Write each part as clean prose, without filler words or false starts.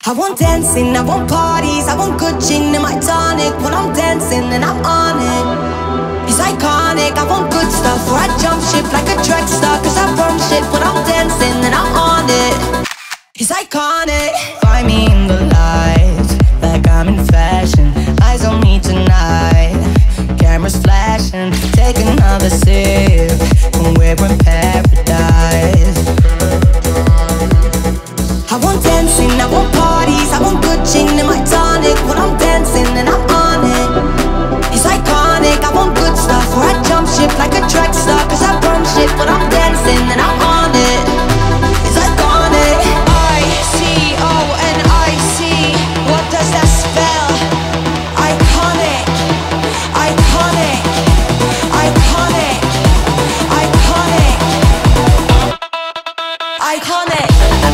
I want dancing, I want parties, I want good gin in my tonic. When I'm dancing and I'm on it, it's iconic. I want good stuff where I jump ship like a track star, cause I run shit when I'm dancing and I'm on it. It's iconic. Find me in the lights, like I'm in fashion. Eyes on me tonight, cameras flashing. Take another sip, and we're in paradise. I want dancing, I want parties, I want good gin in my tonic. When I'm dancing and I'm on it, it's iconic. I want good stuff where I jump ship like a track star, cause I run shit when I'm dancing and I'm on it. It's iconic. I-C-O-N-I-C, what does that spell? Iconic, iconic, iconic, iconic, iconic.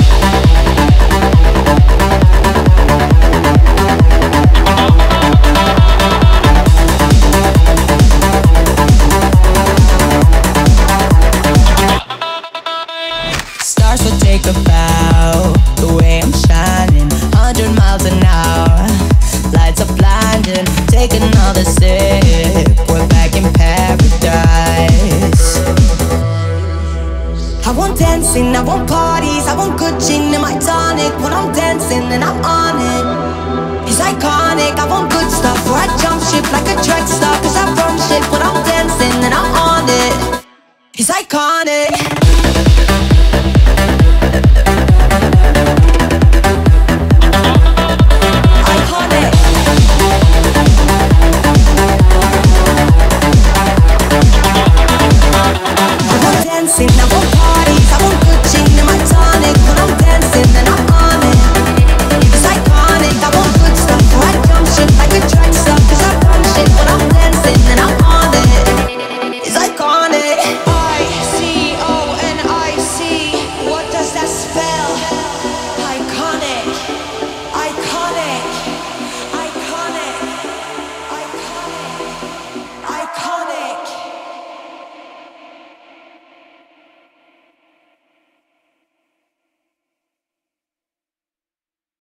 Stars will take a bow, the way I'm shining, 100 miles an hour. Lights are blinding, take another sip, we're back in paradise. I want dancing, I want parties, I want good gin in my tonic. When I'm dancing and I'm on it, it's iconic. I want good stuff where I jump ship like a track star, cause I run shit when I'm dancing and I'm on it. It's iconic.